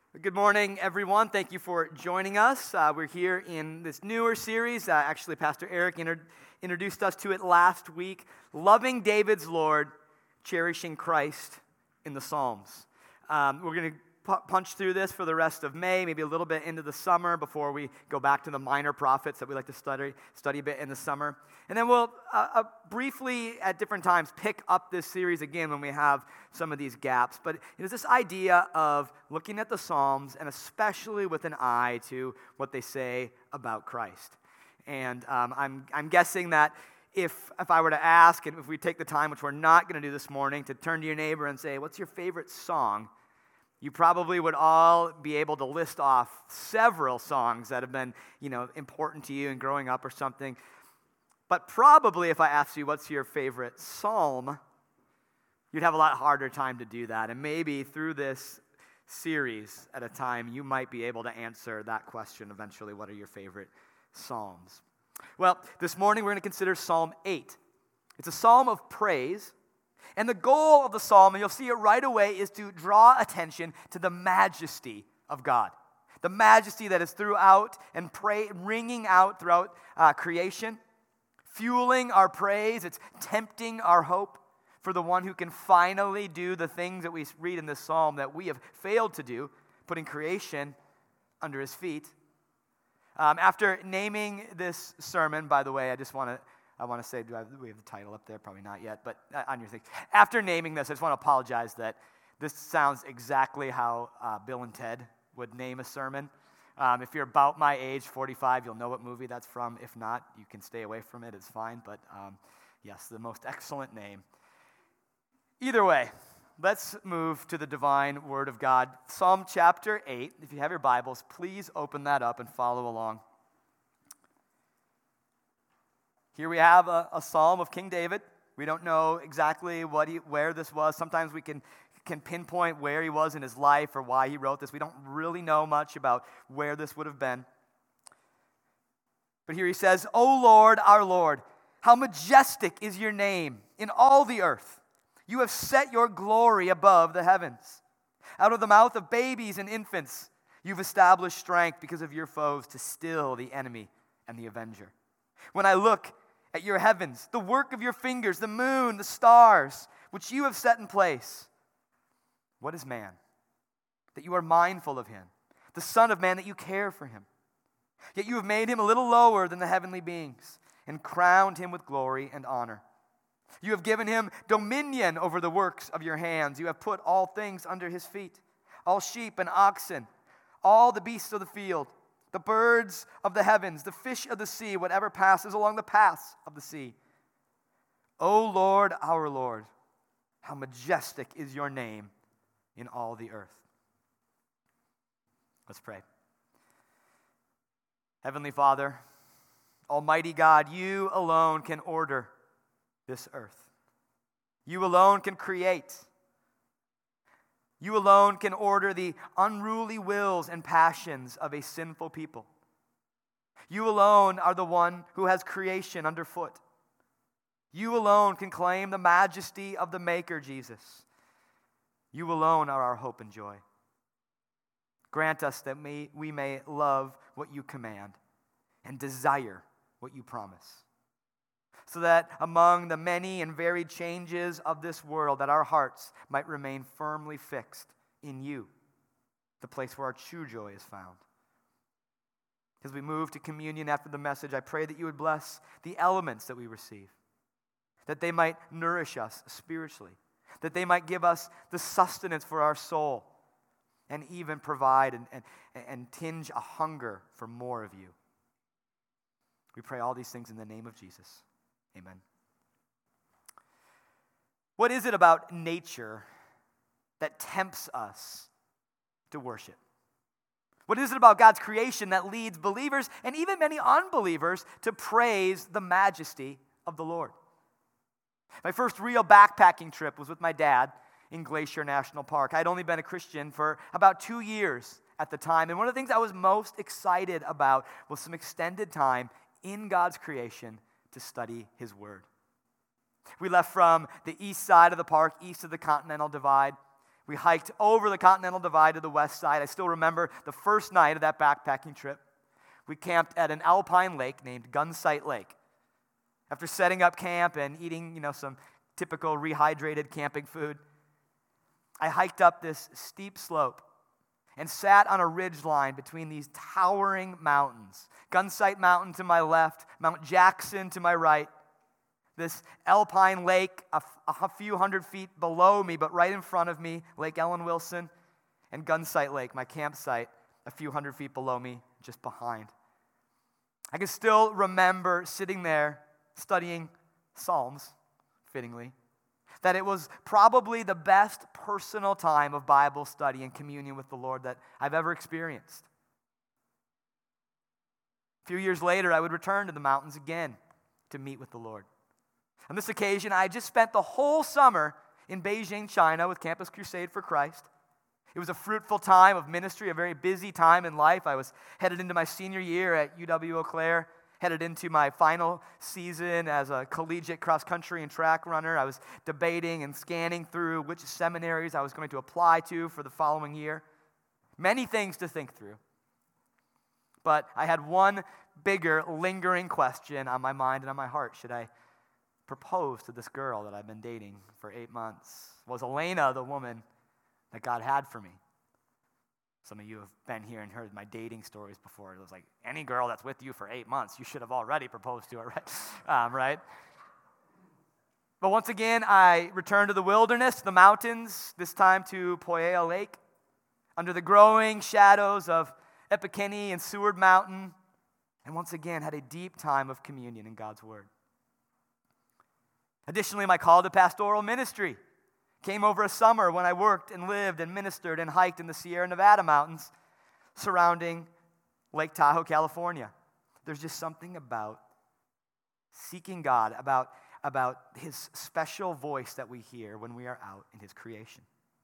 Good morning, everyone. Thank you for joining us. We're here in this newer series. Actually, Pastor Eric introduced us to it last week. Loving David's Lord, Cherishing Christ in the Psalms. We're going to punch through this for the rest of May, maybe a little bit into the summer before we go back to the minor prophets that we like to study a bit in the summer. And then we'll briefly, at different times, pick up this series again when we have some of these gaps. But it is this idea of looking at the Psalms, and especially with an eye to what they say about Christ. And I'm guessing that if I were to ask, and if we take the time, which we're not going to do this morning, to turn to your neighbor and say, what's your favorite song? You probably would all be able to list off several songs that have been, important to you in growing up or something. But probably if I asked you what's your favorite psalm, you'd have a lot harder time to do that. And maybe through this series at a time, you might be able to answer that question eventually. What are your favorite psalms? Well, this morning we're going to consider Psalm 8. It's a psalm of praise. And the goal of the psalm, and you'll see it right away, is to draw attention to the majesty of God. The majesty that is throughout and ringing out throughout creation, fueling our praise. It's tempting our hope for the one who can finally do the things that we read in this psalm that we have failed to do, putting creation under his feet. After naming this sermon, by the way, I want to say, do we have the title up there? Probably not yet, but on your thing. After naming this, I just want to apologize that this sounds exactly how Bill and Ted would name a sermon. If you're about my age, 45, you'll know what movie that's from. If not, you can stay away from it. It's fine, but yes, the most excellent name. Either way, let's move to the divine word of God. Psalm chapter 8. If you have your Bibles, please open that up and follow along. Here we have a psalm of King David. We don't know exactly where this was. Sometimes we can pinpoint where he was in his life or why he wrote this. We don't really know much about where this would have been. But here he says, O Lord, our Lord, how majestic is your name in all the earth. You have set your glory above the heavens. Out of the mouth of babies and infants, you've established strength because of your foes to still the enemy and the avenger. When I look at your heavens, the work of your fingers, the moon, the stars, which you have set in place. What is man, that you are mindful of him? The Son of Man, that you care for him. Yet you have made him a little lower than the heavenly beings and crowned him with glory and honor. You have given him dominion over the works of your hands. You have put all things under his feet, all sheep and oxen, all the beasts of the field, the birds of the heavens, the fish of the sea, whatever passes along the paths of the sea. O Lord, our Lord, how majestic is your name in all the earth. Let's pray. Heavenly Father, Almighty God, you alone can order this earth. You alone can create. You alone can order the unruly wills and passions of a sinful people. You alone are the one who has creation underfoot. You alone can claim the majesty of the Maker, Jesus. You alone are our hope and joy. Grant us that we may love what you command and desire what you promise, so that among the many and varied changes of this world, that our hearts might remain firmly fixed in you, the place where our true joy is found. As we move to communion after the message, I pray that you would bless the elements that we receive, that they might nourish us spiritually, that they might give us the sustenance for our soul, and even provide and tinge a hunger for more of you. We pray all these things in the name of Jesus. Amen. What is it about nature that tempts us to worship? What is it about God's creation that leads believers and even many unbelievers to praise the majesty of the Lord? My first real backpacking trip was with my dad in Glacier National Park. I'd only been a Christian for about 2 years at the time, and one of the things I was most excited about was some extended time in God's creation to study his word. We left from the east side of the park, east of the Continental Divide. We hiked over the Continental Divide to the west side. I still remember the first night of that backpacking trip. We camped at an alpine lake named Gunsight Lake. After setting up camp and eating, some typical rehydrated camping food, I hiked up this steep slope and sat on a ridge line between these towering mountains. Gunsight Mountain to my left, Mount Jackson to my right. This alpine lake a few hundred feet below me, but right in front of me, Lake Ellen Wilson, and Gunsight Lake, my campsite, a few hundred feet below me, just behind. I can still remember sitting there studying Psalms, fittingly, that it was probably the best personal time of Bible study and communion with the Lord that I've ever experienced. A few years later, I would return to the mountains again to meet with the Lord. On this occasion, I just spent the whole summer in Beijing, China with Campus Crusade for Christ. It was a fruitful time of ministry, a very busy time in life. I was headed into my senior year at UW-Eau Claire, headed into my final season as a collegiate cross-country and track runner. I was debating and scanning through which seminaries I was going to apply to for the following year. Many things to think through. But I had one bigger, lingering question on my mind and on my heart. Should I propose to this girl that I've been dating for 8 months? Was Elena the woman that God had for me? Some of you have been here and heard my dating stories before. It was like, any girl that's with you for 8 months, you should have already proposed to her, right? Right? But once again, I returned to the wilderness, the mountains, this time to Poiea Lake, under the growing shadows of Epikenny and Seward Mountain, and once again had a deep time of communion in God's Word. Additionally, my call to pastoral ministry came over a summer when I worked and lived and ministered and hiked in the Sierra Nevada mountains surrounding Lake Tahoe, California. There's just something about seeking God, about His special voice that we hear when we are out in His creation.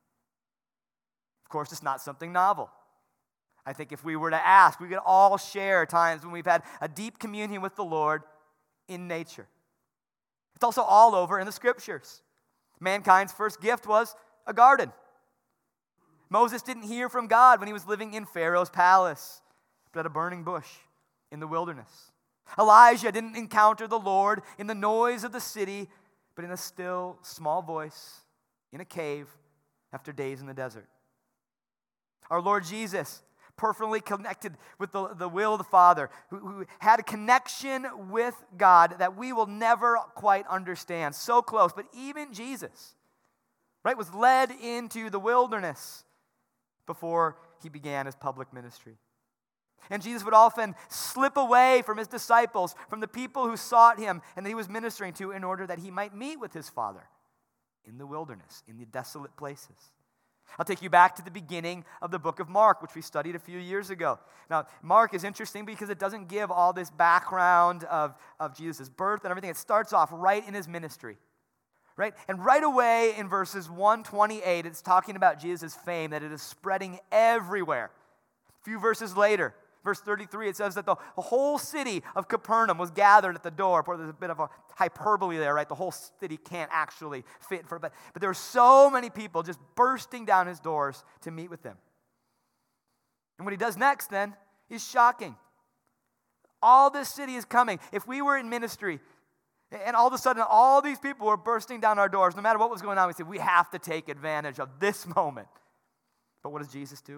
Of course, it's not something novel. I think if we were to ask, we could all share times when we've had a deep communion with the Lord in nature. It's also all over in the Scriptures. Mankind's first gift was a garden. Moses didn't hear from God when he was living in Pharaoh's palace, but at a burning bush in the wilderness. Elijah didn't encounter the Lord in the noise of the city, but in a still, small voice in a cave after days in the desert. Our Lord Jesus, perfectly connected with the will of the Father, who had a connection with God that we will never quite understand, so close. But even Jesus, right, was led into the wilderness before he began his public ministry. And Jesus would often slip away from his disciples, from the people who sought him and that he was ministering to, in order that he might meet with his Father in the wilderness, in the desolate places. I'll take you back to the beginning of the book of Mark, which we studied a few years ago. Now, Mark is interesting because it doesn't give all this background of Jesus' birth and everything. It starts off right in his ministry, right? And right away in verses 128, it's talking about Jesus' fame, that it is spreading everywhere. A few verses later, verse 33, it says that the whole city of Capernaum was gathered at the door. Boy, there's a bit of a hyperbole there, right? The whole city can't actually fit for it. But there were so many people just bursting down his doors to meet with him. And what he does next then is shocking. All this city is coming. If we were in ministry and all of a sudden all these people were bursting down our doors, no matter what was going on, we said, we have to take advantage of this moment. But what does Jesus do?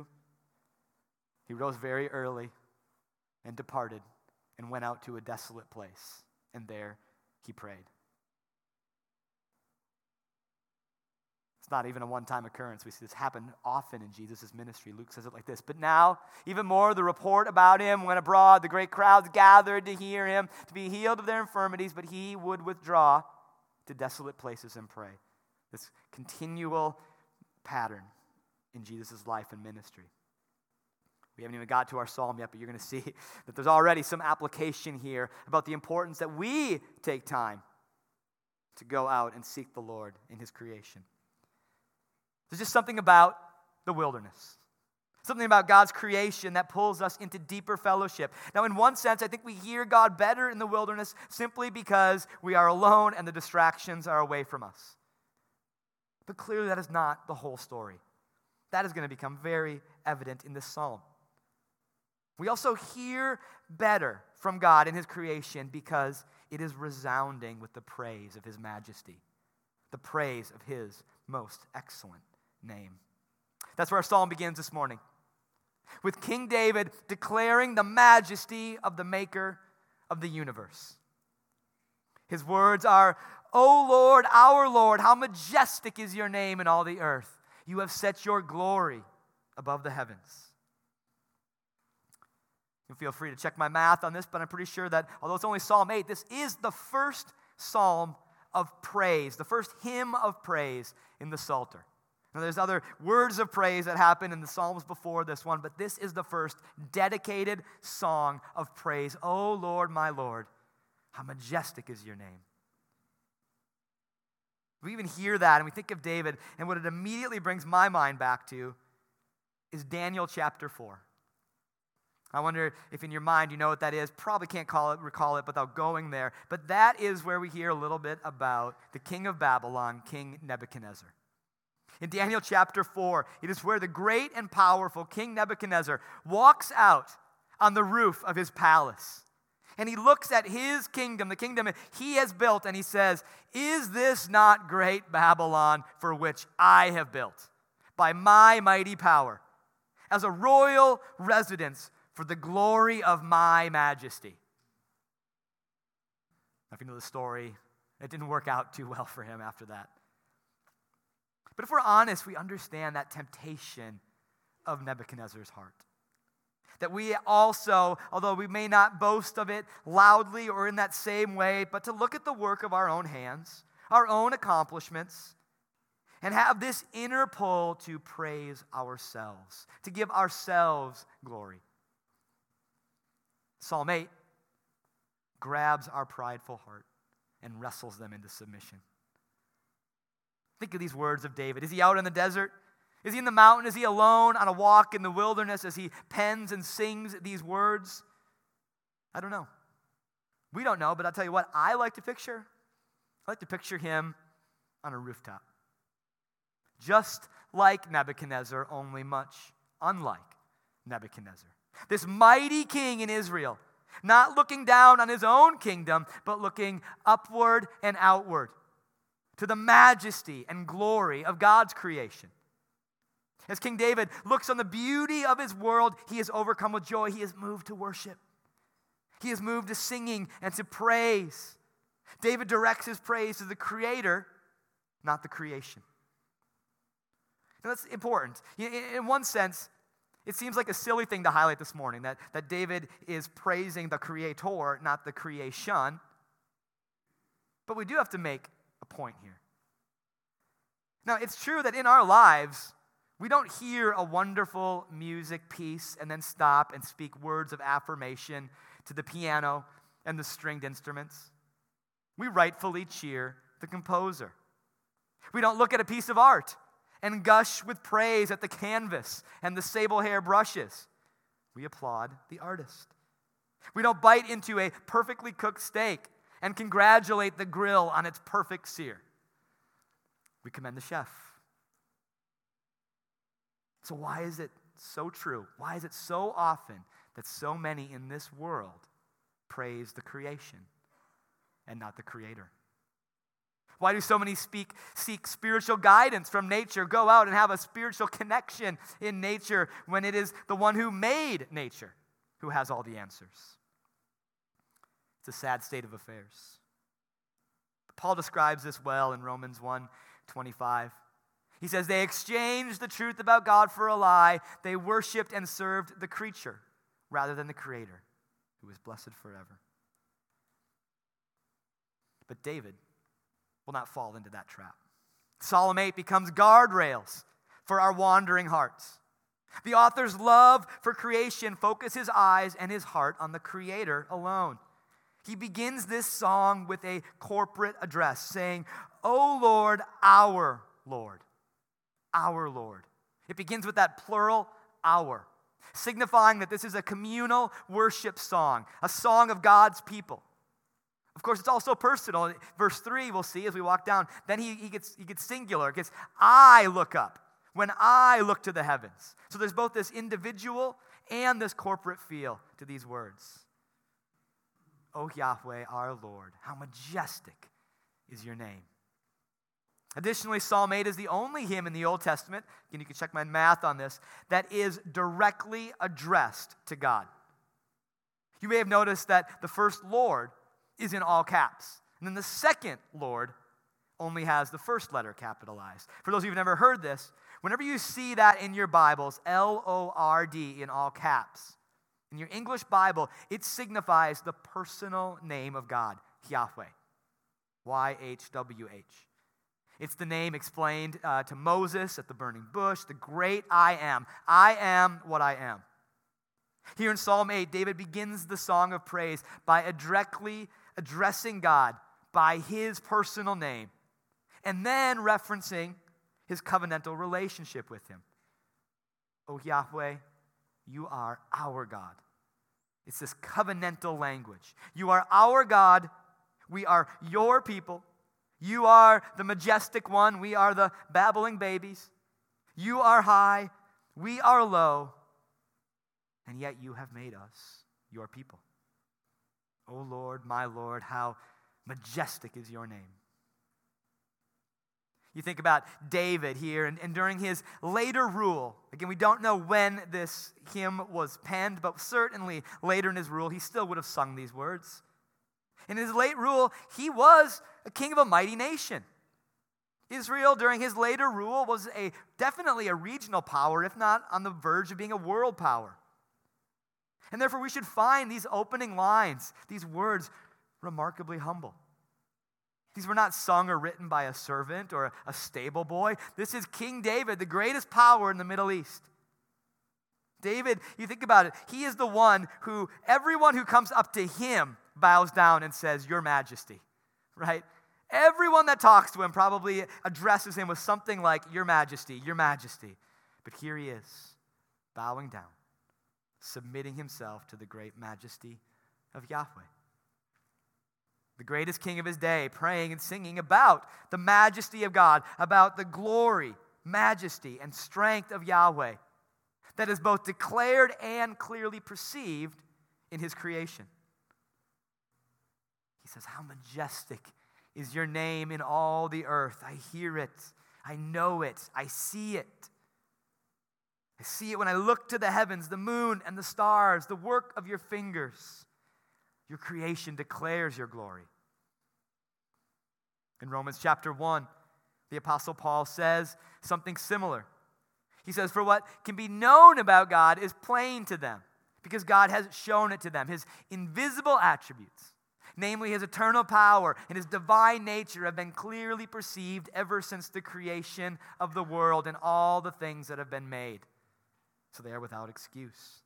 He rose very early and departed and went out to a desolate place, and there he prayed. It's not even a one-time occurrence. We see this happen often in Jesus' ministry. Luke says it like this. But now, even more, the report about him went abroad. The great crowds gathered to hear him, to be healed of their infirmities, but he would withdraw to desolate places and pray. This continual pattern in Jesus' life and ministry. We haven't even got to our psalm yet, but you're going to see that there's already some application here about the importance that we take time to go out and seek the Lord in his creation. There's just something about the wilderness, something about God's creation that pulls us into deeper fellowship. Now, in one sense, I think we hear God better in the wilderness simply because we are alone and the distractions are away from us. But clearly that is not the whole story. That is going to become very evident in this psalm. We also hear better from God in his creation because it is resounding with the praise of his majesty, the praise of his most excellent name. That's where our psalm begins this morning, with King David declaring the majesty of the maker of the universe. His words are, "O Lord, our Lord, how majestic is your name in all the earth. You have set your glory above the heavens." You feel free to check my math on this, but I'm pretty sure that although it's only Psalm 8, this is the first psalm of praise, the first hymn of praise in the Psalter. Now, there's other words of praise that happen in the Psalms before this one, but this is the first dedicated song of praise. "O Lord, my Lord, how majestic is your name." We even hear that and we think of David, and what it immediately brings my mind back to is Daniel chapter 4. I wonder if in your mind you know what that is. Probably can't recall it without going there. But that is where we hear a little bit about the king of Babylon, King Nebuchadnezzar. In Daniel chapter 4, it is where the great and powerful King Nebuchadnezzar walks out on the roof of his palace. And he looks at his kingdom, the kingdom he has built, and he says, "Is this not great Babylon for which I have built by my mighty power, as a royal residence for the glory of my majesty?" If you know the story, it didn't work out too well for him after that. But if we're honest, we understand that temptation of Nebuchadnezzar's heart. That we also, although we may not boast of it loudly or in that same way, but to look at the work of our own hands, our own accomplishments, and have this inner pull to praise ourselves, to give ourselves glory. Psalm 8 grabs our prideful heart and wrestles them into submission. Think of these words of David. Is he out in the desert? Is he in the mountain? Is he alone on a walk in the wilderness as he pens and sings these words? I don't know. We don't know, but I'll tell you what I like to picture. I like to picture him on a rooftop. Just like Nebuchadnezzar, only much unlike Nebuchadnezzar. This mighty king in Israel, not looking down on his own kingdom, but looking upward and outward to the majesty and glory of God's creation. As King David looks on the beauty of his world, he is overcome with joy. He is moved to worship. He is moved to singing and to praise. David directs his praise to the Creator, not the creation. Now, that's important. In one sense, it seems like a silly thing to highlight this morning, that David is praising the Creator, not the creation. But we do have to make a point here. Now, it's true that in our lives, we don't hear a wonderful music piece and then stop and speak words of affirmation to the piano and the stringed instruments. We rightfully cheer the composer. We don't look at a piece of art and gush with praise at the canvas and the sable hair brushes. We applaud the artist. We don't bite into a perfectly cooked steak and congratulate the grill on its perfect sear. We commend the chef. So why is it so true? Why is it so often that so many in this world praise the creation and not the Creator? Why do so many seek spiritual guidance from nature, go out and have a spiritual connection in nature when it is the one who made nature who has all the answers? It's a sad state of affairs. But Paul describes this well in Romans 1:25. He says, they exchanged the truth about God for a lie. They worshiped and served the creature rather than the Creator, who is blessed forever. But David will not fall into that trap. Psalm 8 becomes guardrails for our wandering hearts. The author's love for creation focuses his eyes and his heart on the Creator alone. He begins this song with a corporate address, saying, "O Lord, our Lord." Our Lord. It begins with that plural, our, signifying that this is a communal worship song, a song of God's people. Of course, it's also personal. Verse 3, we'll see as we walk down, then he gets singular. It gets, I look up when I look to the heavens. So there's both this individual and this corporate feel to these words. O Yahweh, our Lord, how majestic is your name. Additionally, Psalm 8 is the only hymn in the Old Testament, and you can check my math on this, that is directly addressed to God. You may have noticed that the first Lord is in all caps, and then the second Lord only has the first letter capitalized. For those of you who've never heard this, whenever you see that in your Bibles, L-O-R-D in all caps, in your English Bible, it signifies the personal name of God, Yahweh, Y-H-W-H. It's the name explained to Moses at the burning bush, the great I am. I am what I am. Here in Psalm 8, David begins the song of praise by directly addressing God by his personal name, and then referencing his covenantal relationship with him. O Yahweh, you are our God. It's this covenantal language. You are our God. We are your people. You are the majestic one. We are the babbling babies. You are high. We are low. And yet you have made us your people. O Lord, my Lord, how majestic is your name. You think about David here, and during his later rule, again, we don't know when this hymn was penned, but certainly later in his rule, he still would have sung these words. In his late rule, he was a king of a mighty nation. Israel, during his later rule, was definitely a regional power, if not on the verge of being a world power. And therefore, we should find these opening lines, these words, remarkably humble. These were not sung or written by a servant or a stable boy. This is King David, the greatest power in the Middle East. David, you think about it, he is the one who, everyone who comes up to him bows down and says, Your Majesty, right? Everyone that talks to him probably addresses him with something like, Your Majesty, Your Majesty. But here he is, bowing down, submitting himself to the great majesty of Yahweh. The greatest king of his day, praying and singing about the majesty of God, about the glory, majesty, and strength of Yahweh that is both declared and clearly perceived in his creation. He says, How majestic is your name in all the earth. I hear it. I know it. I see it. I see it when I look to the heavens, the moon and the stars, the work of your fingers. Your creation declares your glory. In Romans chapter 1, the Apostle Paul says something similar. He says, For what can be known about God is plain to them, because God has shown it to them. His invisible attributes, namely his eternal power and his divine nature, have been clearly perceived ever since the creation of the world and all the things that have been made. So they are without excuse.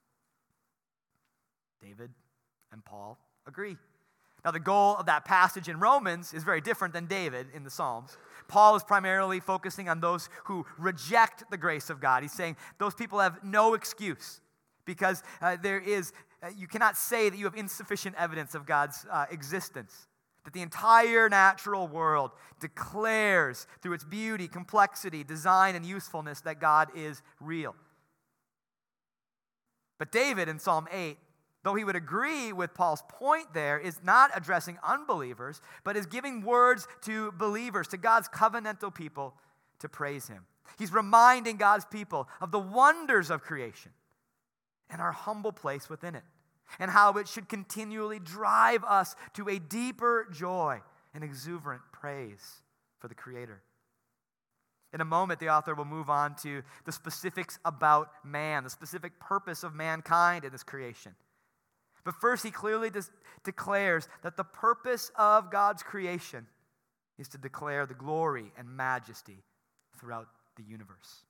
David and Paul agree. Now, the goal of that passage in Romans is very different than David in the Psalms. Paul is primarily focusing on those who reject the grace of God. He's saying those people have no excuse because you cannot say that you have insufficient evidence of God's existence. That the entire natural world declares through its beauty, complexity, design, and usefulness that God is real. But David in Psalm 8, though he would agree with Paul's point there, is not addressing unbelievers, but is giving words to believers, to God's covenantal people, to praise him. He's reminding God's people of the wonders of creation and our humble place within it, and how it should continually drive us to a deeper joy and exuberant praise for the Creator. In a moment, the author will move on to the specifics about man, the specific purpose of mankind in this creation. But first, he clearly declares that the purpose of God's creation is to declare the glory and majesty throughout the universe.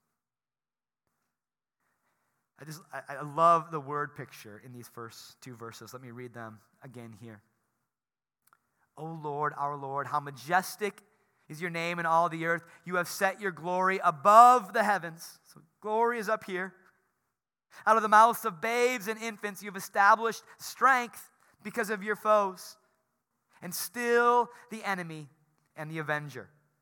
I love the word picture in these first two verses. Let me read them again here. O Lord, our Lord, how majestic is your name in all the earth. You have set your glory above the heavens. So glory is up here. Out of the mouths of babes and infants, you have established strength because of your foes, and still the enemy and the avenger.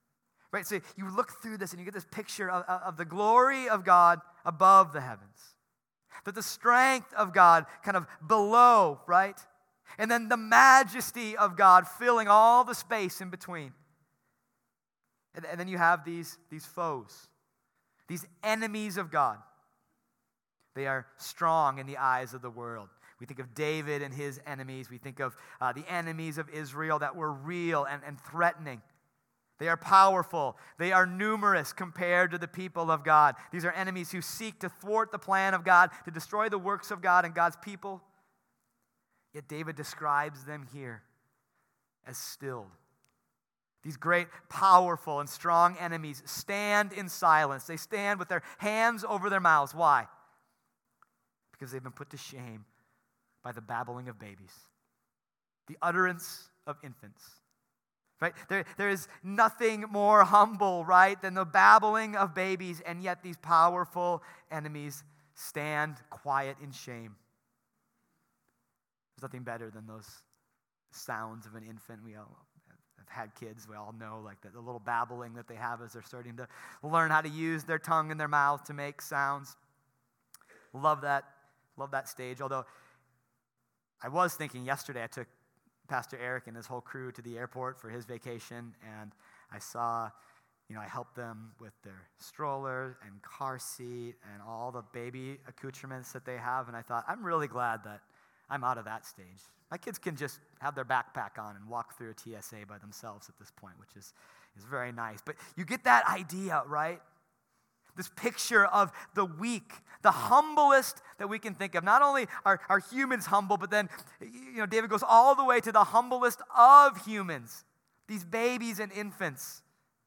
Right? So you look through this and you get this picture of the glory of God above the heavens. That the strength of God kind of below, right? And then the majesty of God filling all the space in between. And then you have these foes, these enemies of God. They are strong in the eyes of the world. We think of David and his enemies. We think of the enemies of Israel that were real and threatening. They are powerful. They are numerous compared to the people of God. These are enemies who seek to thwart the plan of God, to destroy the works of God and God's people. Yet David describes them here as stilled. These great, powerful, and strong enemies stand in silence. They stand with their hands over their mouths. Why? Because they've been put to shame by the babbling of babies, the utterance of infants. Right? There is nothing more humble, right, than the babbling of babies, and yet these powerful enemies stand quiet in shame. There's nothing better than those sounds of an infant. We all have had kids. We all know like the little babbling that they have as they're starting to learn how to use their tongue and their mouth to make sounds. Love that stage. Although I was thinking yesterday, I took Pastor Eric and his whole crew to the airport for his vacation, and I saw, I helped them with their stroller and car seat and all the baby accoutrements that they have, and I thought, I'm really glad that I'm out of that stage. My kids can just have their backpack on and walk through a TSA by themselves at this point, which is very nice. But you get that idea, right? This picture of the weak, the humblest that we can think of. Not only are humans humble, but then, David goes all the way to the humblest of humans, these babies and infants.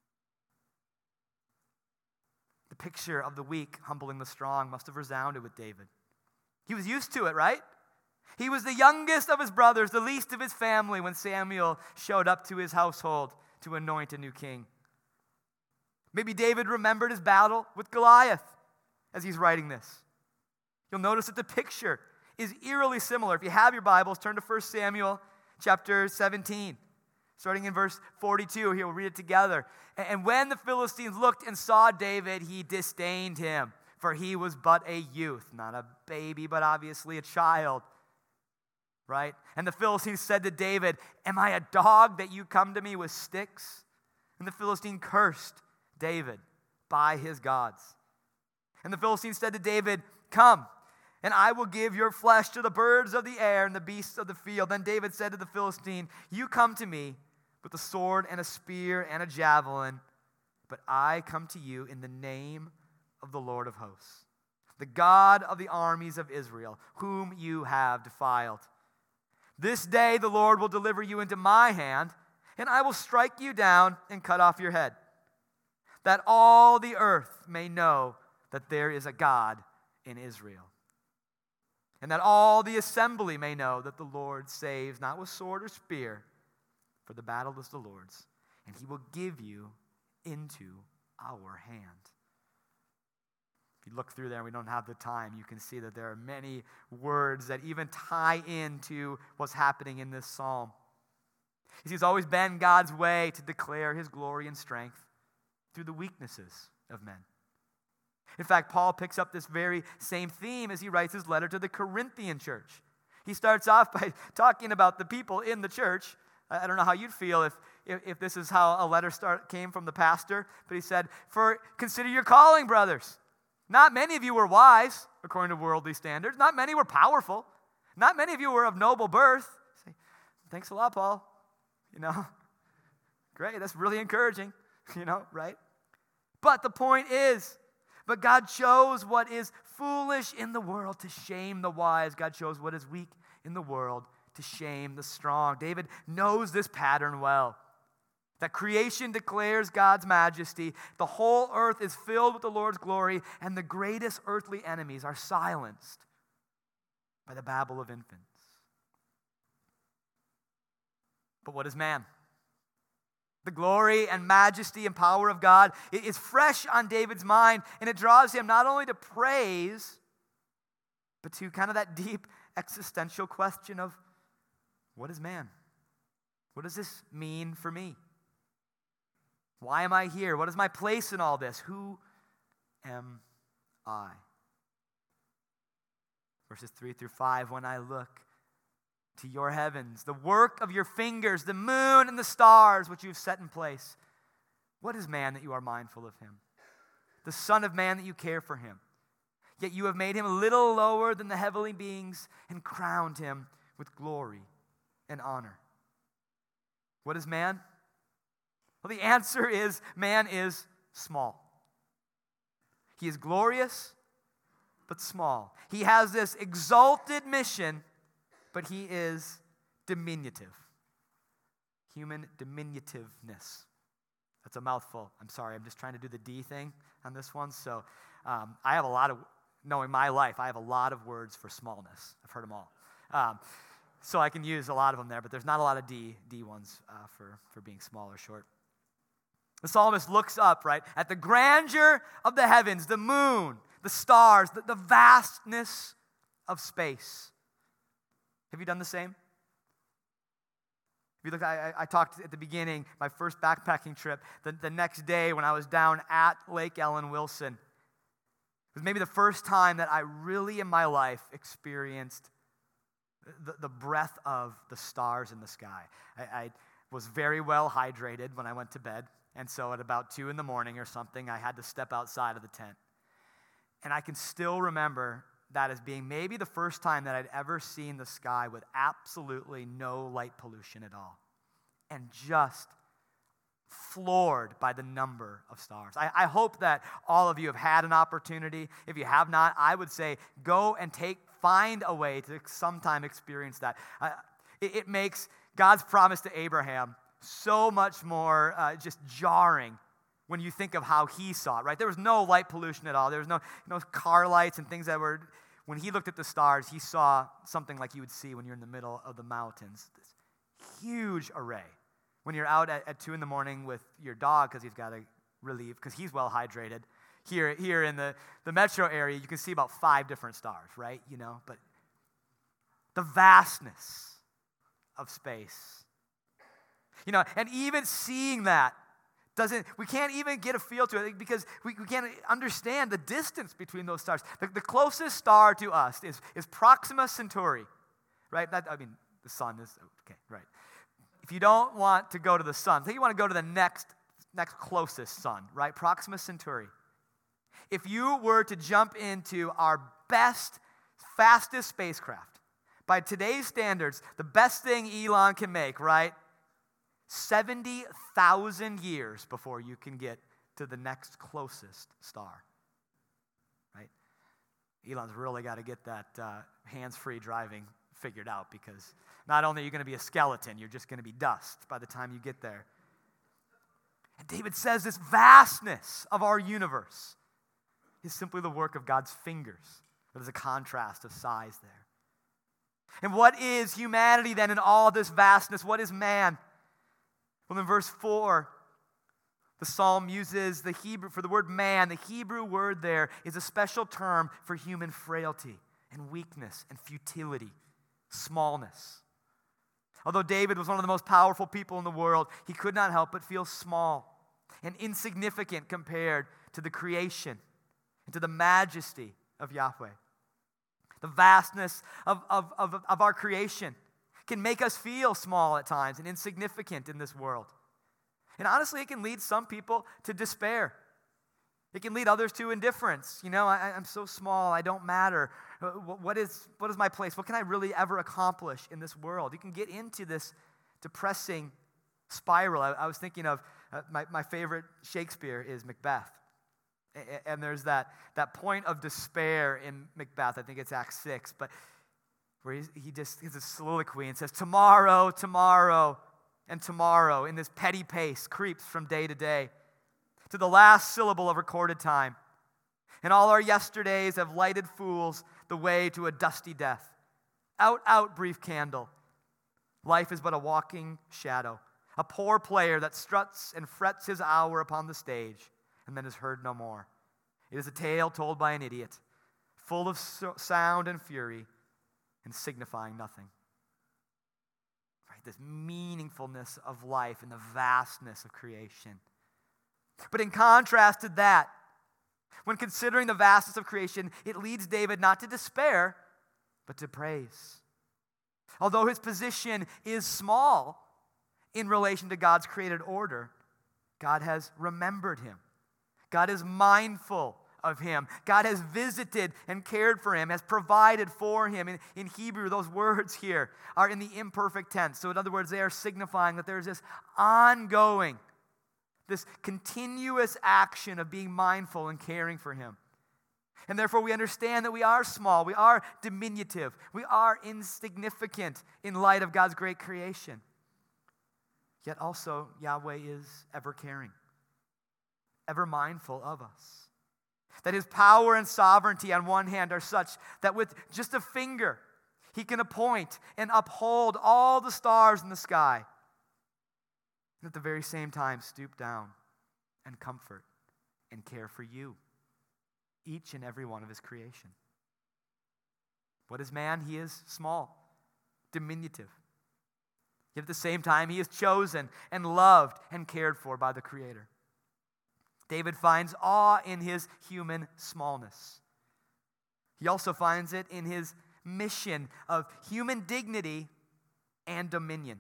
The picture of the weak humbling the strong must have resounded with David. He was used to it, right? He was the youngest of his brothers, the least of his family when Samuel showed up to his household to anoint a new king. Maybe David remembered his battle with Goliath as he's writing this. You'll notice that the picture is eerily similar. If you have your Bibles, turn to 1 Samuel chapter 17, starting in verse 42. Here, we'll read it together. And when the Philistines looked and saw David, he disdained him, for he was but a youth, not a baby, but obviously a child. Right? And the Philistines said to David, "Am I a dog that you come to me with sticks?" And the Philistine cursed David by his gods. And the Philistines said to David, "Come, and I will give your flesh to the birds of the air and the beasts of the field." Then David said to the Philistine, "You come to me with a sword and a spear and a javelin, but I come to you in the name of the Lord of hosts, the God of the armies of Israel, whom you have defiled. This day the Lord will deliver you into my hand, and I will strike you down and cut off your head, that all the earth may know that there is a God in Israel, and that all the assembly may know that the Lord saves not with sword or spear, for the battle is the Lord's, and he will give you into our hand." If you look through there, we don't have the time, you can see that there are many words that even tie into what's happening in this psalm. You see, it's always been God's way to declare his glory and strength through the weaknesses of men. In fact, Paul picks up this very same theme as he writes his letter to the Corinthian church. He starts off by talking about the people in the church. I don't know how you'd feel if this is how a letter came from the pastor, but he said, "Consider your calling, brothers. Not many of you were wise, according to worldly standards. Not many were powerful. Not many of you were of noble birth." Say, "Thanks a lot, Paul." Great, that's really encouraging, right? But the point is, but God chose what is foolish in the world to shame the wise. God chose what is weak in the world to shame the strong. David knows this pattern well. That creation declares God's majesty, the whole earth is filled with the Lord's glory, and the greatest earthly enemies are silenced by the babble of infants. But what is man? The glory and majesty and power of God is fresh on David's mind, and it draws him not only to praise, but to kind of that deep existential question of, what is man? What does this mean for me? Why am I here? What is my place in all this? Who am I? Verses 3 through 5, when I look to your heavens, the work of your fingers, the moon and the stars which you have set in place. What is man that you are mindful of him? The Son of Man that you care for him. Yet you have made him a little lower than the heavenly beings and crowned him with glory and honor. What is man? Well, the answer is man is small. He is glorious, but small. He has this exalted mission, but he is diminutive. Human diminutiveness. That's a mouthful. I'm sorry, I'm just trying to do the D thing on this one. So I have a lot of, knowing my life, I have a lot of words for smallness. I've heard them all. So I can use a lot of them there, but there's not a lot of D ones for being small or short. The psalmist looks up, right, at the grandeur of the heavens, the moon, the stars, the vastness of space. Have you done the same? If you look, I talked at the beginning, my first backpacking trip, the next day when I was down at Lake Ellen Wilson, it was maybe the first time that I really in my life experienced the breadth of the stars in the sky. I was very well hydrated when I went to bed, and so at about 2 a.m. or something, I had to step outside of the tent. And I can still remember that as being maybe the first time that I'd ever seen the sky with absolutely no light pollution at all. And just floored by the number of stars. I hope that all of you have had an opportunity. If you have not, I would say go and find a way to sometime experience that. It makes God's promise to Abraham so much more just jarring when you think of how he saw it, right? There was no light pollution at all. There was no car lights and things that were, when he looked at the stars, he saw something like you would see when you're in the middle of the mountains. This huge array. When you're out at 2 a.m. with your dog because he's got to relieve, because he's well hydrated. Here in the metro area, you can see about 5 different stars, right? But the vastness of space. And even seeing that we can't even get a feel to it because we can't understand the distance between those stars. The closest star to us is Proxima Centauri, right? The sun is, okay, right. If you don't want to go to the sun, think you want to go to the next closest sun, right? Proxima Centauri. If you were to jump into our best, fastest spacecraft, by today's standards, the best thing Elon can make, right? 70,000 years before you can get to the next closest star, right? Elon's really got to get that hands-free driving figured out because not only are you going to be a skeleton, you're just going to be dust by the time you get there. And David says this vastness of our universe is simply the work of God's fingers. There's a contrast of size there. And what is humanity then in all this vastness? What is man? Well, in verse 4, the psalm uses the Hebrew, for the word man, the Hebrew word there is a special term for human frailty and weakness and futility, smallness. Although David was one of the most powerful people in the world, he could not help but feel small and insignificant compared to the creation and to the majesty of Yahweh. The vastness of our creation can make us feel small at times and insignificant in this world. And honestly, it can lead some people to despair. It can lead others to indifference. I'm so small, I don't matter. What is my place? What can I really ever accomplish in this world? You can get into this depressing spiral. I was thinking of my favorite Shakespeare is Macbeth. And there's that point of despair in Macbeth. I think it's Act 6, but where he just has a soliloquy and says, tomorrow, tomorrow, and tomorrow, in this petty pace, creeps from day to day, to the last syllable of recorded time. And all our yesterdays have lighted fools the way to a dusty death. Out, out, brief candle. Life is but a walking shadow, a poor player that struts and frets his hour upon the stage, and then is heard no more. It is a tale told by an idiot, full of sound and fury, and signifying nothing. Right? This meaningfulness of life and the vastness of creation. But in contrast to that, when considering the vastness of creation, it leads David not to despair, but to praise. Although his position is small in relation to God's created order, God has remembered him. God is mindful of him. God has visited and cared for him, has provided for him. In Hebrew, those words here are in the imperfect tense. So in other words, they are signifying that there's this ongoing, this continuous action of being mindful and caring for him. And therefore we understand that we are small, we are diminutive, we are insignificant in light of God's great creation. Yet also Yahweh is ever caring, ever mindful of us. That his power and sovereignty on one hand are such that with just a finger he can appoint and uphold all the stars in the sky. And at the very same time stoop down and comfort and care for you, each and every one of his creation. What is man? He is small, diminutive. Yet at the same time, he is chosen and loved and cared for by the Creator. David finds awe in his human smallness. He also finds it in his mission of human dignity and dominion.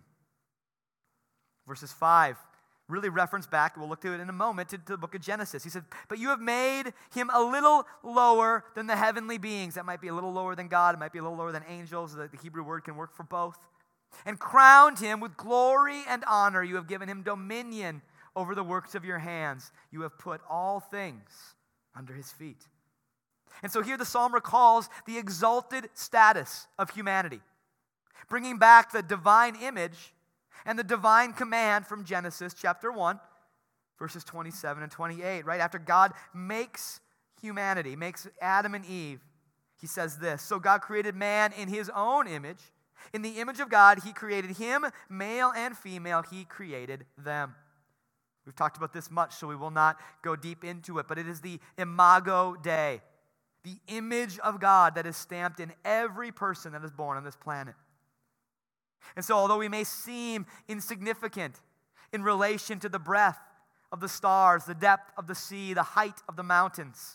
Verses 5 really reference back, we'll look to it in a moment, to the book of Genesis. He said, but you have made him a little lower than the heavenly beings. That might be a little lower than God. It might be a little lower than angels. The Hebrew word can work for both. And crowned him with glory and honor. You have given him dominion over the works of your hands. You have put all things under his feet. And so here the psalm recalls the exalted status of humanity, bringing back the divine image and the divine command from Genesis chapter 1, verses 27 and 28. Right after God makes humanity, makes Adam and Eve, he says this, so God created man in his own image. In the image of God, he created him, male and female, he created them. We've talked about this much, so we will not go deep into it, but it is the Imago Dei, the image of God that is stamped in every person that is born on this planet. And so although we may seem insignificant in relation to the breadth of the stars, the depth of the sea, the height of the mountains,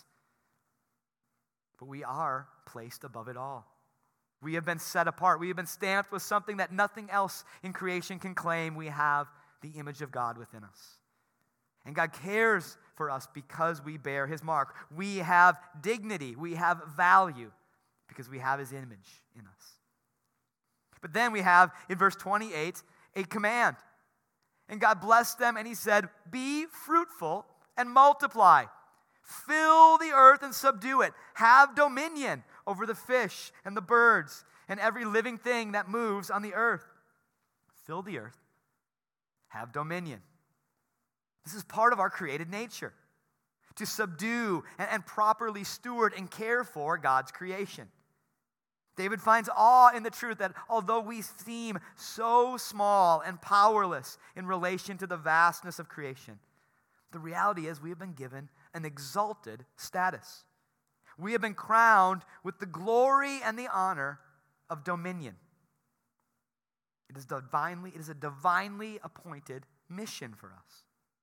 but we are placed above it all. We have been set apart. We have been stamped with something that nothing else in creation can claim. We have the image of God within us. And God cares for us because we bear his mark. We have dignity. We have value because we have his image in us. But then we have, in verse 28, a command. And God blessed them, and he said, be fruitful and multiply. Fill the earth and subdue it. Have dominion over the fish and the birds and every living thing that moves on the earth. Fill the earth. Have dominion. This is part of our created nature, to subdue and properly steward and care for God's creation. David finds awe in the truth that although we seem so small and powerless in relation to the vastness of creation, the reality is we have been given an exalted status. We have been crowned with the glory and the honor of dominion. It is a divinely appointed mission for us.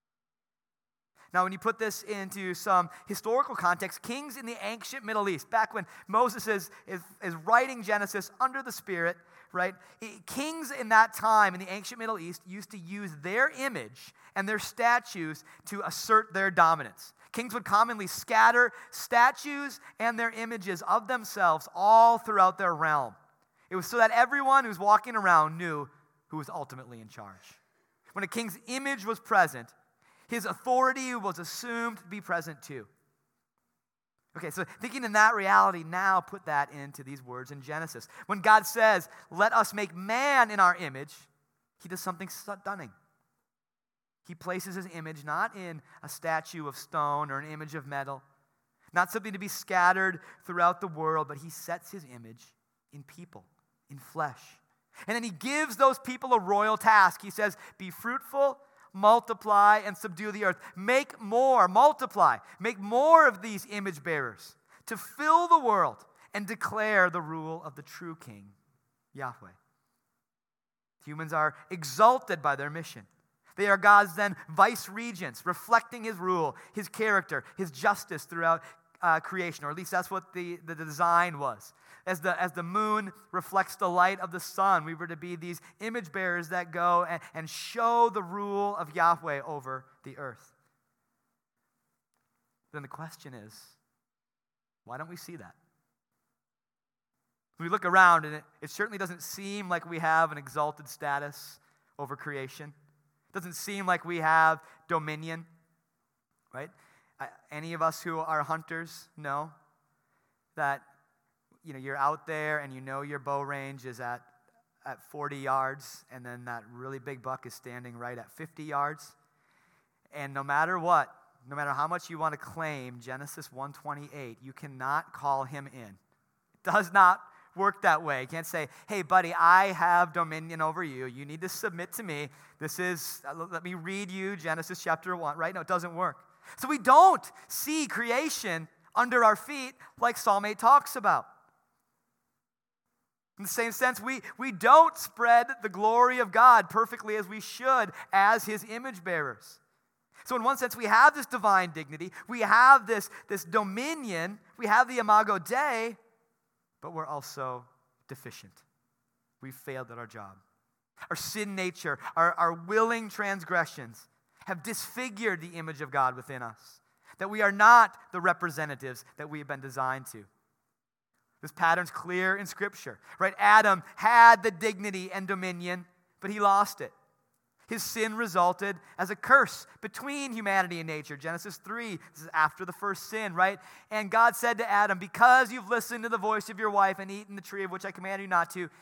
Now, when you put this into some historical context, kings in the ancient Middle East, back when Moses is writing Genesis under the Spirit, right? Kings in that time in the ancient Middle East used to use their image and their statues to assert their dominance. Kings would commonly scatter statues and their images of themselves all throughout their realm. It was so that everyone who's walking around knew who was ultimately in charge. When a king's image was present, his authority was assumed to be present too. Okay, so thinking in that reality, now put that into these words in Genesis. When God says, let us make man in our image, he does something stunning. He places his image not in a statue of stone or an image of metal, not something to be scattered throughout the world, but he sets his image in people, in flesh. And then he gives those people a royal task. He says, be fruitful, multiply, and subdue the earth. Make more, multiply. Make more of these image bearers to fill the world and declare the rule of the true King, Yahweh. Humans are exalted by their mission. They are God's then vice regents, reflecting his rule, his character, his justice throughout creation, or at least that's what the design was. As the moon reflects the light of the sun, we were to be these image bearers that go and show the rule of Yahweh over the earth. Then the question is, why don't we see that? We look around, and it certainly doesn't seem like we have an exalted status over creation. It doesn't seem like we have dominion, right? Any of us who are hunters know that you're out there and your bow range is at 40 yards, and then that really big buck is standing right at 50 yards. And no matter what, no matter how much you want to claim Genesis 1:28, you cannot call him in. It does not work that way. You can't say, hey, buddy, I have dominion over you. You need to submit to me. Let me read you Genesis chapter 1, right? No, it doesn't work. So we don't see creation under our feet like Psalm 8 talks about. In the same sense, we don't spread the glory of God perfectly as we should as his image bearers. So in one sense, we have this divine dignity. We have this dominion. We have the Imago Dei, but we're also deficient. We failed at our job. Our sin nature, our willing transgressions have disfigured the image of God within us, that we are not the representatives that we have been designed to. This pattern's clear in Scripture, right? Adam had the dignity and dominion, but he lost it. His sin resulted as a curse between humanity and nature. Genesis 3, this is after the first sin, right? And God said to Adam, because you've listened to the voice of your wife and eaten the tree of which I command you not to,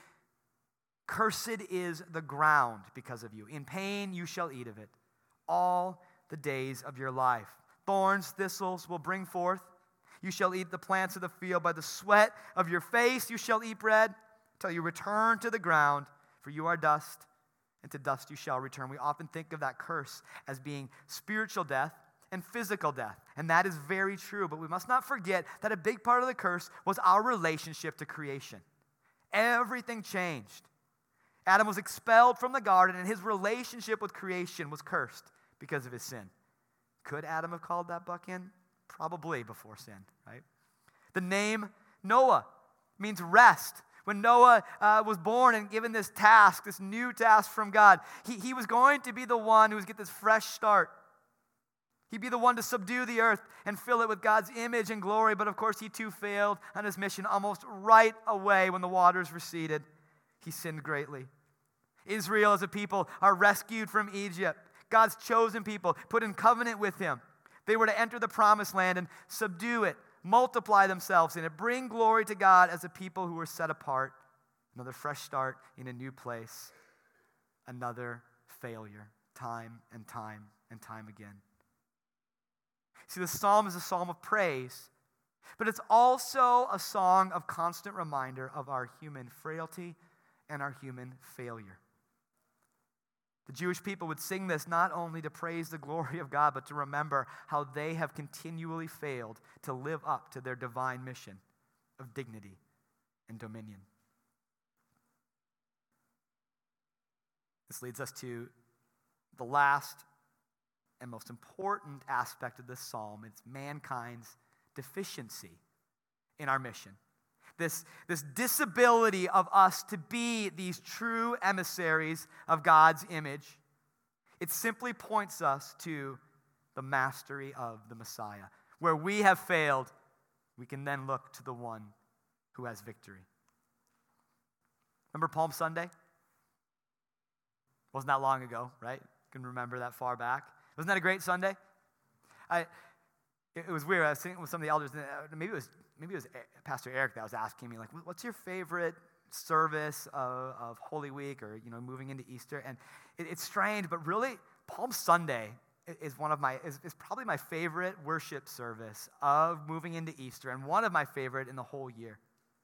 cursed is the ground because of you. In pain you shall eat of it all the days of your life. Thorns, thistles will bring forth. You shall eat the plants of the field. By the sweat of your face you shall eat bread till you return to the ground, for you are dust, and to dust you shall return. We often think of that curse as being spiritual death and physical death, and that is very true, but we must not forget that a big part of the curse was our relationship to creation. Everything changed. Adam was expelled from the garden, and his relationship with creation was cursed because of his sin. Could Adam have called that buck in? Probably before sin, right? The name Noah means rest. When Noah was born and given this task, this new task from God, he was going to be the one who was get this fresh start. He'd be the one to subdue the earth and fill it with God's image and glory, but of course he too failed on his mission almost right away when the waters receded. He sinned greatly. Israel as a people are rescued from Egypt. God's chosen people put in covenant with him. They were to enter the promised land and subdue it, multiply themselves in it, bring glory to God as a people who were set apart. Another fresh start in a new place. Another failure, time and time and time again. See, the psalm is a psalm of praise, but it's also a song of constant reminder of our human frailty and our human failure. The Jewish people would sing this not only to praise the glory of God, but to remember how they have continually failed to live up to their divine mission of dignity and dominion. This leads us to the last and most important aspect of this psalm. It's mankind's deficiency in our mission. This disability of us to be these true emissaries of God's image. It simply points us to the mastery of the Messiah. Where we have failed, we can then look to the one who has victory. Remember Palm Sunday? Wasn't that long ago, right? You can remember that far back. Wasn't that a great Sunday? It was weird. I was sitting with some of the elders. Maybe it was Pastor Eric that was asking me, like, what's your favorite service of Holy Week or, moving into Easter? And it's strange, but really, Palm Sunday is is probably my favorite worship service of moving into Easter, and one of my favorite in the whole year.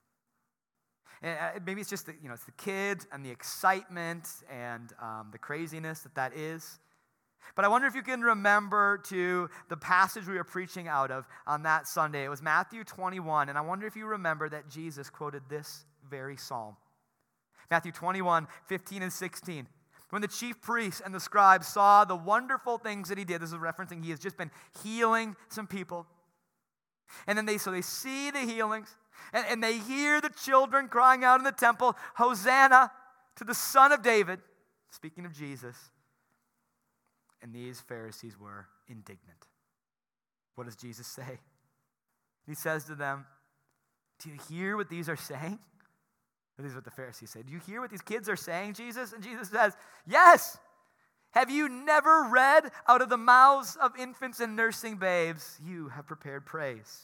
And maybe it's just it's the kids and the excitement and the craziness that is. But I wonder if you can remember to the passage we were preaching out of on that Sunday. It was Matthew 21, and I wonder if you remember that Jesus quoted this very psalm. Matthew 21, 15 and 16. When the chief priests and the scribes saw the wonderful things that he did, this is referencing he has just been healing some people. And then they see the healings, and they hear the children crying out in the temple, Hosanna to the Son of David, speaking of Jesus. And these Pharisees were indignant. What does Jesus say? He says to them, do you hear what these are saying? This is what the Pharisees say. Do you hear what these kids are saying, Jesus? And Jesus says, yes. Have you never read out of the mouths of infants and nursing babes, you have prepared praise?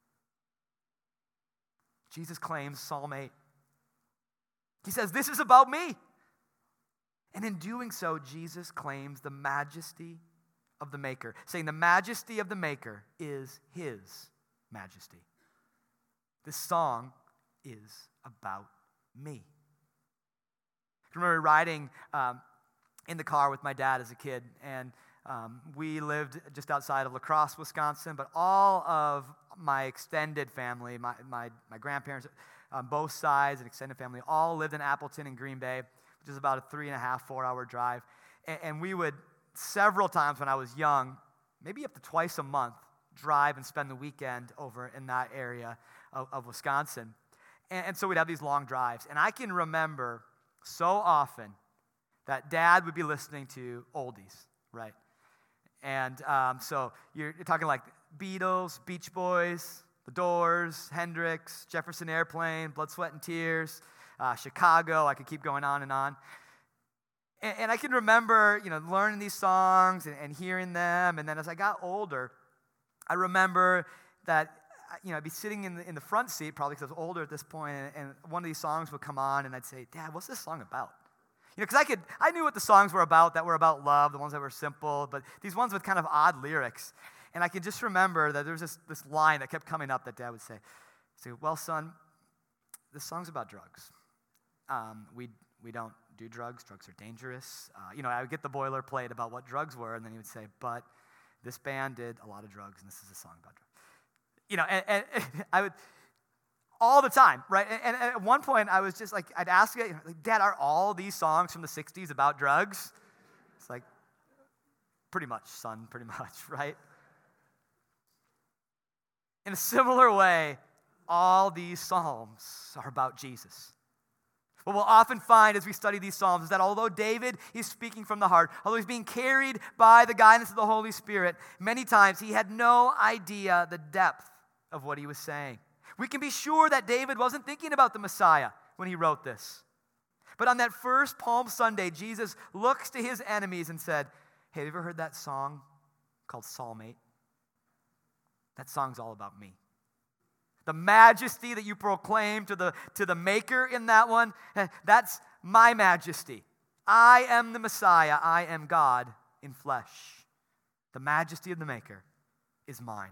Jesus claims Psalm 8. He says, this is about me. And in doing so, Jesus claims the majesty of the Maker, saying the majesty of the Maker is his majesty. This song is about me. I remember riding in the car with my dad as a kid, and we lived just outside of La Crosse, Wisconsin, but all of my extended family, my grandparents on both sides and extended family, all lived in Appleton and Green Bay, which is about a 3.5, 4-hour drive. And we would, several times when I was young, maybe up to twice a month, drive and spend the weekend over in that area of Wisconsin. And so we'd have these long drives. And I can remember so often that Dad would be listening to oldies, right? And so you're talking like Beatles, Beach Boys, The Doors, Hendrix, Jefferson Airplane, Blood, Sweat, and Tears, Chicago. I could keep going on and on. And I can remember, learning these songs and hearing them. And then as I got older, I remember that I'd be sitting in the front seat, probably because I was older at this point, and one of these songs would come on, and I'd say, Dad, what's this song about? Because I knew what the songs were about, that were about love, the ones that were simple, but these ones with kind of odd lyrics. And I can just remember that there was this line that kept coming up that Dad would say, well, son, this song's about drugs. We don't do drugs. Drugs are dangerous. I would get the boilerplate about what drugs were, and then he would say, but this band did a lot of drugs, and this is a song about drugs. And I would, all the time, right? And at one point, I was just like, I'd ask it, Dad, are all these songs from the 60s about drugs? It's like, pretty much, son, pretty much, right? In a similar way, all these psalms are about Jesus. What we'll often find as we study these psalms is that although David is speaking from the heart, although he's being carried by the guidance of the Holy Spirit, many times he had no idea the depth of what he was saying. We can be sure that David wasn't thinking about the Messiah when he wrote this. But on that first Palm Sunday, Jesus looks to his enemies and said, hey, have you ever heard that song called Psalm 8? That song's all about me. The majesty that you proclaim to the Maker in that one, that's my majesty. I am the Messiah. I am God in flesh. The majesty of the Maker is mine.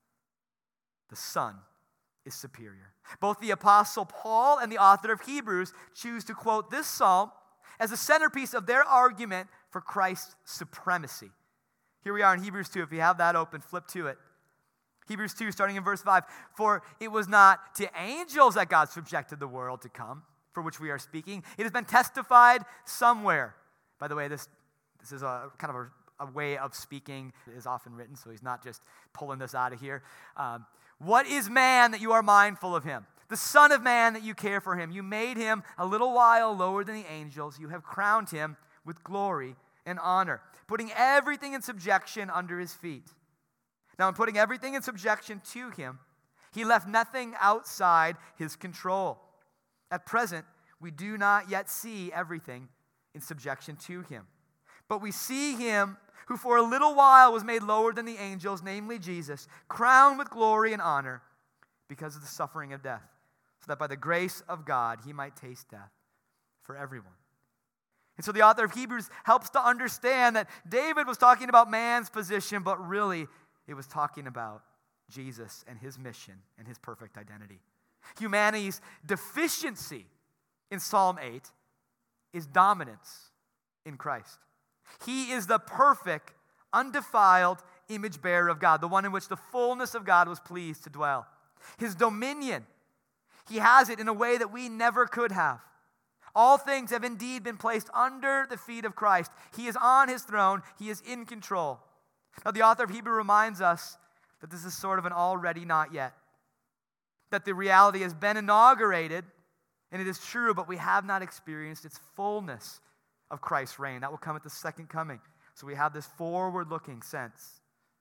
The Son is superior. Both the Apostle Paul and the author of Hebrews choose to quote this psalm as a centerpiece of their argument for Christ's supremacy. Here we are in Hebrews 2. If you have that open, flip to it. Hebrews 2, starting in verse 5. For it was not to angels that God subjected the world to come, for which we are speaking. It has been testified somewhere. By the way, this is a kind of a way of speaking that is often written, so he's not just pulling this out of here. What is man that you are mindful of him? The Son of Man that you care for him. You made him a little while lower than the angels. You have crowned him with glory and honor, putting everything in subjection under his feet. Now, in putting everything in subjection to him, he left nothing outside his control. At present, we do not yet see everything in subjection to him. But we see him who for a little while was made lower than the angels, namely Jesus, crowned with glory and honor because of the suffering of death, so that by the grace of God he might taste death for everyone. And so the author of Hebrews helps to understand that David was talking about man's position, but really it was talking about Jesus and his mission and his perfect identity. Humanity's deficiency in Psalm 8 is dominance in Christ. He is the perfect, undefiled image bearer of God, the one in which the fullness of God was pleased to dwell. His dominion, he has it in a way that we never could have. All things have indeed been placed under the feet of Christ. He is on his throne. He is in control. Now, the author of Hebrew reminds us that this is sort of an already not yet. That the reality has been inaugurated, and it is true, but we have not experienced its fullness of Christ's reign. That will come at the second coming. So we have this forward-looking sense.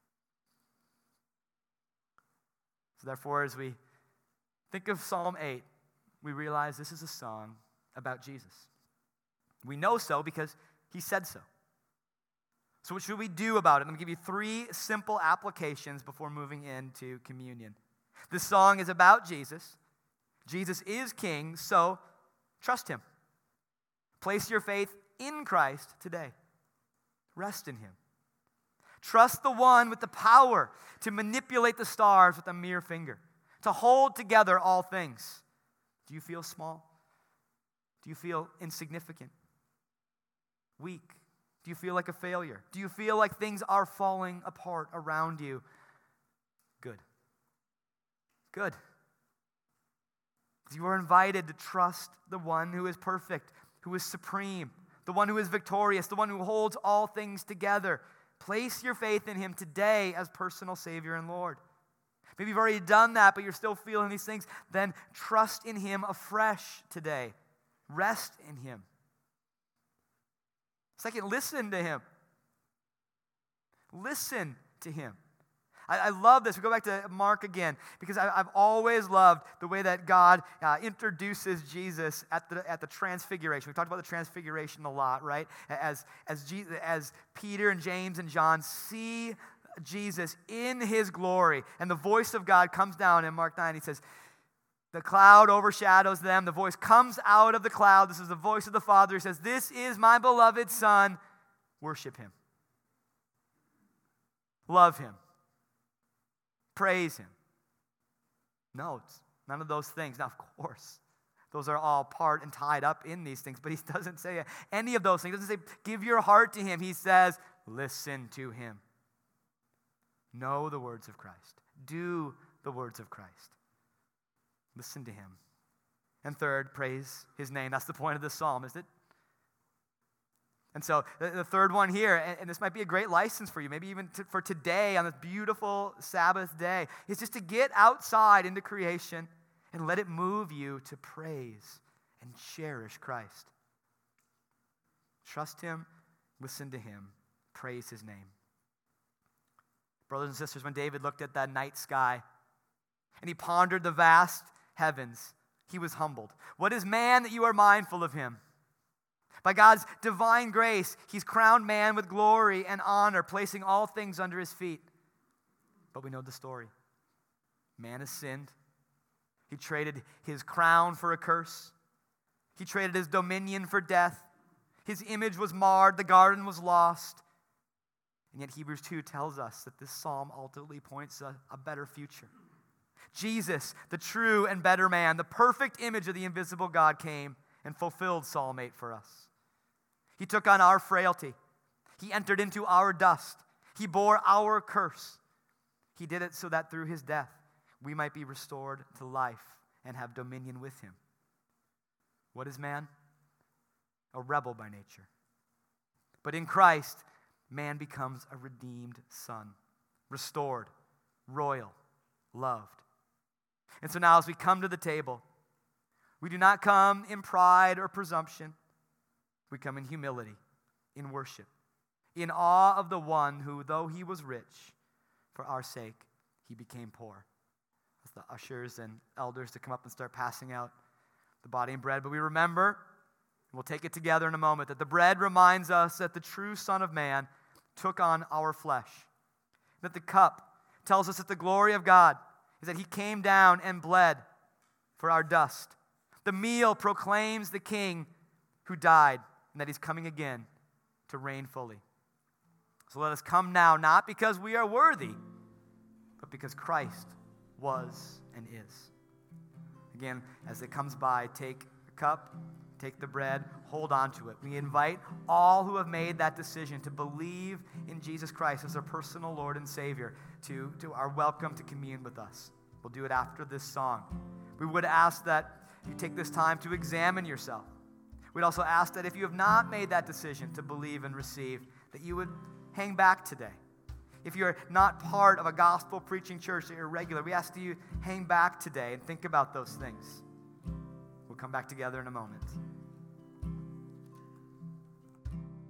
So therefore, as we think of Psalm 8, we realize this is a song about Jesus. We know so because he said so. So what should we do about it? I'm going to give you 3 simple applications before moving into communion. This song is about Jesus. Jesus is king, so trust him. Place your faith in Christ today. Rest in him. Trust the one with the power to manipulate the stars with a mere finger, to hold together all things. Do you feel small? Do you feel insignificant? Weak? Do you feel like a failure? Do you feel like things are falling apart around you? Good. Good. You are invited to trust the one who is perfect, who is supreme, the one who is victorious, the one who holds all things together. Place your faith in him today as personal Savior and Lord. Maybe you've already done that, but you're still feeling these things. Then trust in him afresh today. Rest in him. Second, listen to him. Listen to him. I love this. We go back to Mark again, because I've always loved the way that God introduces Jesus at the Transfiguration. We talked about the Transfiguration a lot, right? As Peter and James and John see Jesus in his glory, and the voice of God comes down in Mark 9. He says, the cloud overshadows them. The voice comes out of the cloud. This is the voice of the Father. He says, this is my beloved Son. Worship him. Love him. Praise him. No, it's none of those things. Now, of course, those are all part and tied up in these things, but he doesn't say any of those things. He doesn't say, give your heart to him. He says, listen to him. Know the words of Christ. Do the words of Christ. Listen to him. And third, praise his name. That's the point of this psalm, isn't it? And so the third one here, and this might be a great license for you, maybe even for today on this beautiful Sabbath day, is just to get outside into creation and let it move you to praise and cherish Christ. Trust him, listen to him, praise his name. Brothers and sisters, when David looked at that night sky and he pondered the vast heavens, he was humbled. What is man that you are mindful of him? By God's divine grace, he's crowned man with glory and honor, placing all things under his feet. But we know the story. Man has sinned. He traded his crown for a curse. He traded his dominion for death. His image was marred. The garden was lost. And yet Hebrews 2 tells us that this psalm ultimately points a better future. Jesus, the true and better man, the perfect image of the invisible God, came and fulfilled Psalm 8 for us. He took on our frailty. He entered into our dust. He bore our curse. He did it so that through his death, we might be restored to life and have dominion with him. What is man? A rebel by nature. But in Christ, man becomes a redeemed son, restored, royal, loved. And so now as we come to the table, we do not come in pride or presumption. We come in humility, in worship, in awe of the one who, though he was rich, for our sake, he became poor. As the ushers and elders to come up and start passing out the body and bread. But we remember, we'll take it together in a moment, that the bread reminds us that the true Son of Man took on our flesh. That the cup tells us that the glory of God is that he came down and bled for our dust. The meal proclaims the King who died and that he's coming again to reign fully. So let us come now, not because we are worthy, but because Christ was and is. Again, as it comes by, take the cup, take the bread, hold on to it. We invite all who have made that decision to believe in Jesus Christ as their personal Lord and Savior to our welcome to commune with us. We'll do it after this song. We would ask that you take this time to examine yourself. We'd also ask that if you have not made that decision to believe and receive, that you would hang back today. If you're not part of a gospel preaching church, that you're regular, we ask that you hang back today and think about those things. We'll come back together in a moment.